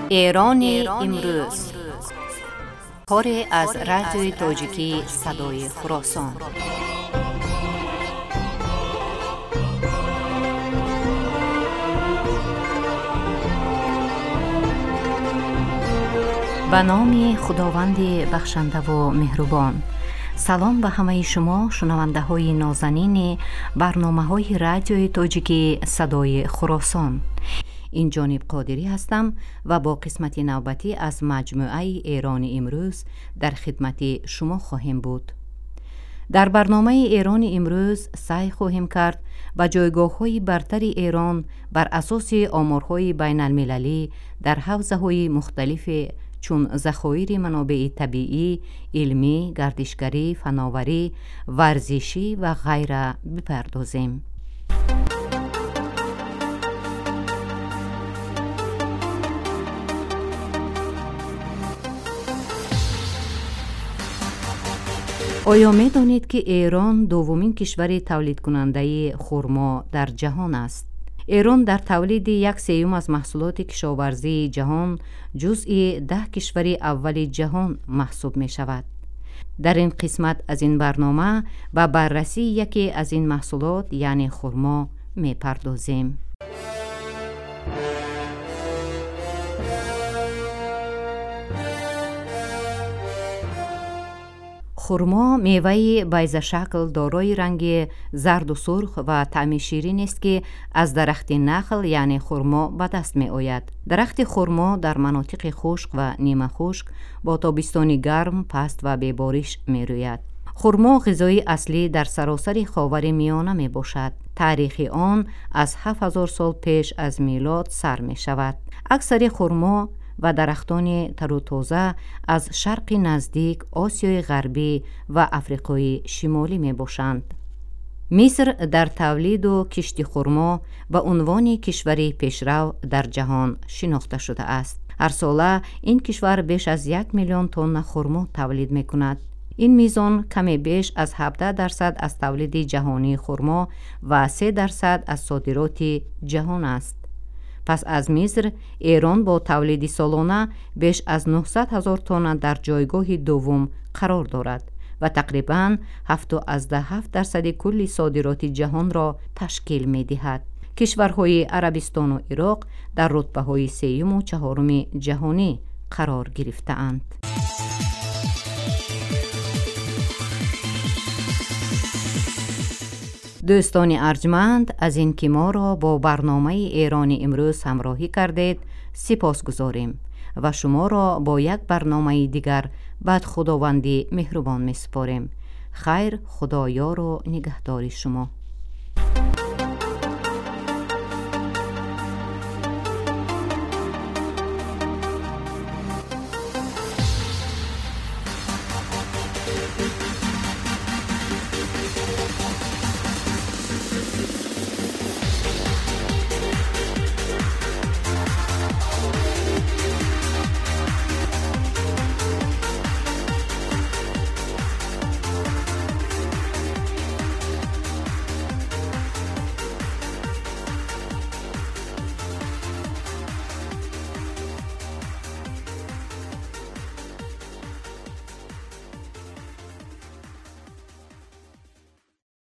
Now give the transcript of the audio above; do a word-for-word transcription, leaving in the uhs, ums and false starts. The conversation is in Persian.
ایران امروز پاره از رادیوی تاجیکی صدای خراسان. به نام خداوند بخشنده و مهربان. سلام به همه شما شنونده های نازنین برنامه های رادیوی تاجیکی صدای خراسان. این جانب قادری هستم و با قسمت نوبتی از مجموعه ایران امروز در خدمت شما خواهیم بود. در برنامه ایران امروز سعی خواهیم کرد به جایگاه‌های برتر ایران بر اساس آمارهای بین المللی در حوزه‌های مختلف چون ذخایر منابع طبیعی، علمی، گردشگری، فناوری، ورزشی و غیره بپردازیم. آیا می دانید که ایران دومین کشور تولید کننده خرما در جهان است؟ ایران در تولید یک سوم از محصولات کشاورزی جهان جزئی ده کشور اول جهان محسوب می شود. در این قسمت از این برنامه به بررسی یکی از این محصولات یعنی خرما می پردازیم. خرما میوه بیضه شکل دارای رنگ زرد و سرخ و طعم شیرین است که از درخت نخل یعنی خرما به دست می آید. درخت خرما در مناطق خشک و نیمه خشک با تابستان گرم، پست و بی بارش می روید. خرما غذای اصلی در سراسر خاور میانه می باشد. تاریخ آن از هفت هزار سال پیش از میلاد سر می شود. اکثر خرما و درختان تر و تازه از شرق نزدیک، آسیای غربی و افریقای شمالی می باشند. مصر در تولید و کشت خرما به عنوان کشوری پیشرو در جهان شناخته شده است. هر ساله این کشور بیش از یک میلیون تن خرما تولید می کند. این میزان کمی بیش از هفده درصد از تولید جهانی خرما و سه درصد از صادرات جهان است. پس از مصر، ایران با تولید سالانه بیش از نهصد هزار تن در جایگاه دوم قرار دارد و تقریباً هفتاد و هفت درصد کل صادرات جهان را تشکیل می دهد. کشورهای عربستان و عراق در رتبه های سوم و چهارم جهانی قرار گرفته‌اند. دوستان ارجمند، از این که ما را با برنامه ایران امروز همراهی کردید سپاس گذاریم و شما را با یک برنامه دیگر بعد خداوندی مهربان می سپاریم. خیر، خدایار و نگهدار شما.